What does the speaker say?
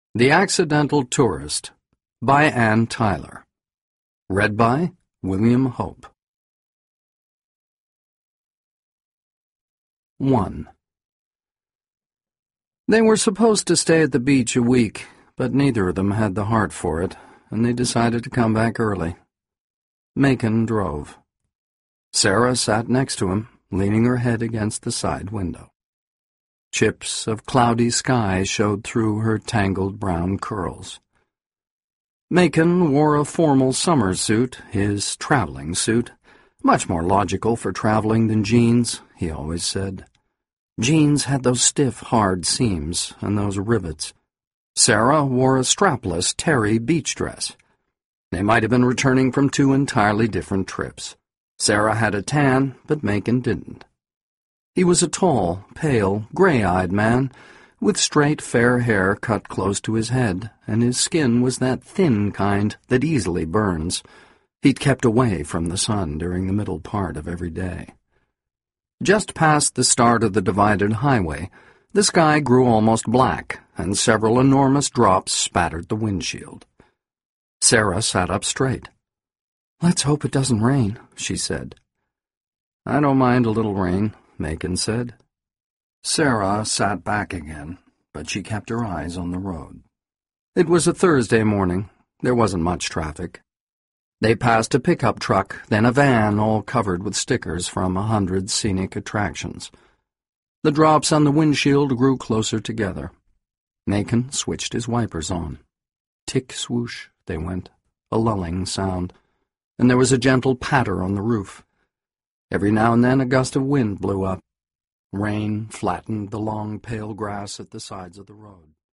The Accidental Tourist by Anne Tyler. Read by William Hope. 1. They were supposed to stay at the beach a week, but neither of them had the heart for it, and they decided to come back early. Macon drove. Sarah sat next to him, leaning her head against the side window. Chips of cloudy sky showed through her tangled brown curls. Macon wore a formal summer suit, his traveling suit, much more logical for traveling than jeans, he always said. Jeans had those stiff, hard seams and those rivets. Sarah wore a strapless terry beach dress. They might have been returning from two entirely different trips. Sarah had a tan, but Macon didn't. He was a tall, pale, gray-eyed man, with straight, fair hair cut close to his head, and his skin was that thin kind that easily burns. He'd kept away from the sun during the middle part of every day. Just past the start of the divided highway, the sky grew almost black, and several enormous drops spattered the windshield. Sarah sat up straight. "Let's hope it doesn't rain," she said. "I don't mind a little rain," Macon said. Sarah sat back again, but she kept her eyes on the road. It was a Thursday morning. There wasn't much traffic. They passed a pickup truck, then a van all covered with stickers from 100 scenic attractions. The drops on the windshield grew closer together. Macon switched his wipers on. Tick swoosh, they went, a lulling sound, and there was a gentle patter on the roof. Every now and then a gust of wind blew up. Rain flattened the long, pale grass at the sides of the road.